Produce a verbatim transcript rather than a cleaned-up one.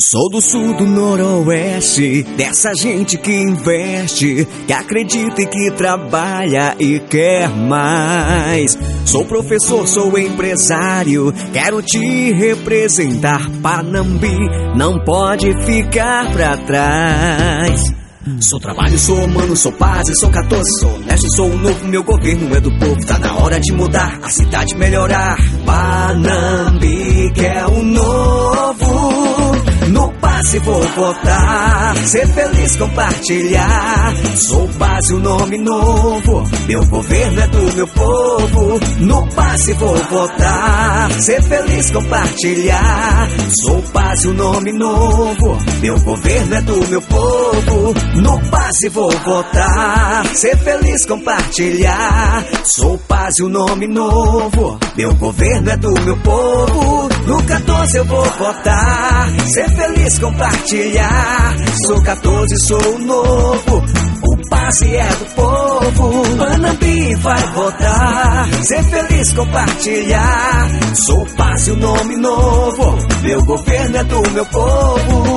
Sou do sul, do noroeste, dessa gente que investe, que acredita e que trabalha e quer mais. Sou professor, sou empresário, quero te representar. Panambi não pode ficar pra trás. Sou trabalho, sou humano, sou paz e sou quatorze. Sou honesto, sou o novo, meu governo é do povo. Tá na hora de mudar, a cidade melhorar. Panambi quer o novo. No passe vou votar, ser feliz, compartilhar. Sou base, o nome novo, meu governo é do meu povo. No passe vou votar, ser feliz, compartilhar. Sou base, o nome novo, meu governo é do meu povo. No passe vou votar, ser feliz, compartilhar. Sou paz e o nome novo, meu governo é do meu povo. No quatorze eu vou votar, ser feliz, compartilhar. Sou quatorze, sou o novo, o passe é do povo. Panambi vai votar, ser feliz, compartilhar. Sou paz e o nome novo, meu governo é do meu povo.